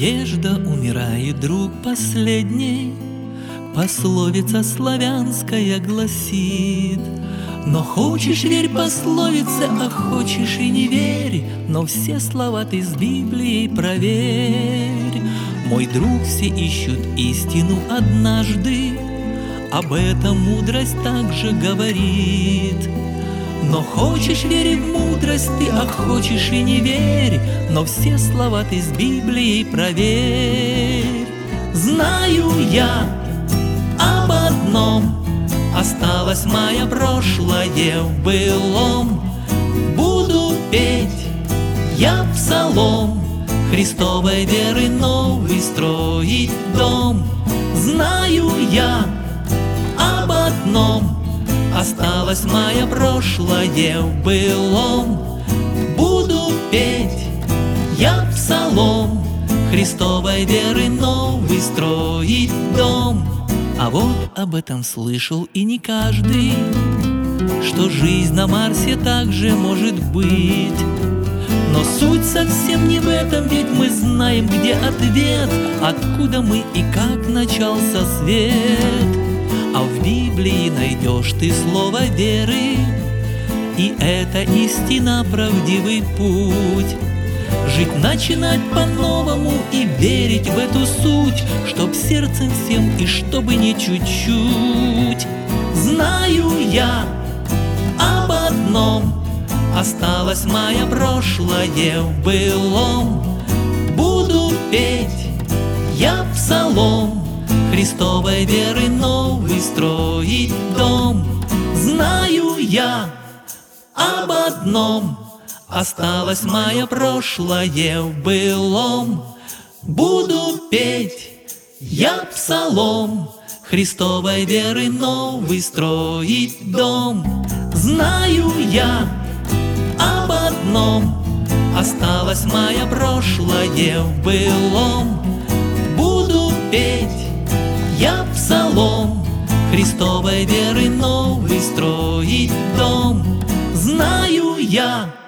Надежда умирает, друг, последней. Пословица славянская гласит: но хочешь — верь пословице, а хочешь и не верь, но все слова ты с Библией проверь. Мой друг, все ищут истину однажды, об этом мудрость также говорит. Но хочешь — верь в мудрость ты, а хочешь и не верь, но все слова ты с Библией проверь. Знаю я об одном: осталось мое прошлое в былом. Буду петь я псалом, Христовой веры новый строить дом. Знаю я об одном: осталось мое прошлое в былом. Буду петь я псалом, Христовой веры новый строить дом. А вот об этом слышал и не каждый, что жизнь на Марсе также может быть. Но суть совсем не в этом, ведь мы знаем, где ответ, откуда мы и как начался свет. А в Библии найдешь ты слово веры, и это истина, правдивый путь. Жить начинать по-новому и верить в эту суть, чтоб сердцем всем и чтобы не чуть-чуть. Знаю я об одном: осталось мое прошлое в былом. Буду петь я псалом, Христовой веры новый строить дом. Знаю я об одном: осталось мое прошлое в былом. Буду петь я псалом, Христовой веры новый строить дом. Знаю я об одном: осталось мое прошлое в былом. Буду петь я псалом, Христовой веры новый строить дом. Знаю я